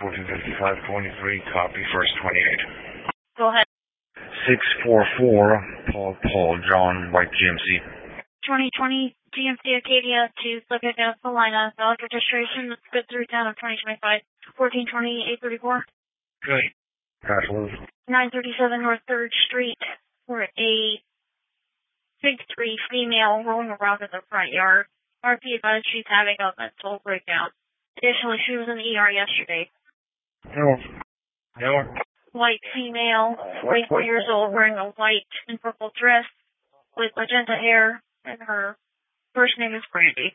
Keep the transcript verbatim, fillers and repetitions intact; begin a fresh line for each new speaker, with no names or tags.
fourteen fifty-five twenty-three, copy, first twenty-eight.
Go ahead.
six four four, Paul, Paul, John, White G M C.
twenty twenty G M C Acadia to subject South Carolina. Valid registration. Let's go through town of twenty twenty-five. fourteen twenty, eight thirty-four.
Good. Bachelor's.
nine thirty-seven North third Street. We're at a big three female rolling around in the front yard. R P advised she's having a mental breakdown. Additionally, she was in the E R yesterday.
No. No.
White female, forty-four years old, wearing a white and purple dress with magenta hair, and her first name is Brandy.